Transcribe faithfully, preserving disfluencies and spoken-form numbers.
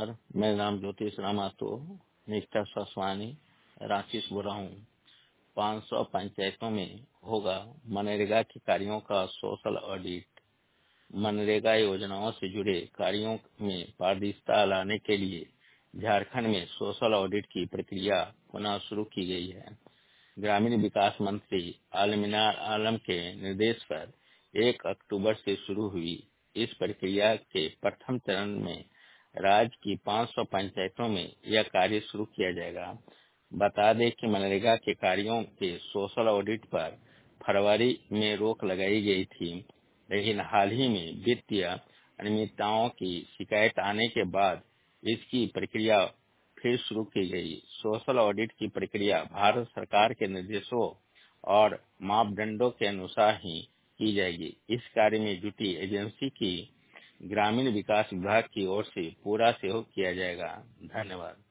नमस्कार, मेरा नाम ज्योतिष रामातो, निष्ठा स्वास्वानी, रांची से बोल रहा हूँ। पाँच सौ पंचायतों में होगा मनरेगा के कार्यों का सोशल ऑडिट। मनरेगा योजनाओं से जुड़े कार्यों में पारदर्शिता लाने के लिए झारखंड में सोशल ऑडिट की प्रक्रिया पुनः शुरू की गई है। ग्रामीण विकास मंत्री आलमीनार आलम के निर्देश पर एक अक्टूबर से शुरू हुई इस प्रक्रिया के प्रथम चरण में राज्य की पाँच सौ पंचायतों में यह कार्य शुरू किया जाएगा। बता दें कि मनरेगा के कार्यों के सोशल ऑडिट पर फरवरी में रोक लगाई गई थी, लेकिन हाल ही में वित्तीय अनियमितताओं की शिकायत आने के बाद इसकी प्रक्रिया फिर शुरू की गई। सोशल ऑडिट की प्रक्रिया भारत सरकार के निर्देशों और मापदंडों के अनुसार ही की जाएगी। इस कार्य में जुटी एजेंसी की ग्रामीण विकास विभाग की ओर से पूरा सहयोग किया जाएगा। धन्यवाद।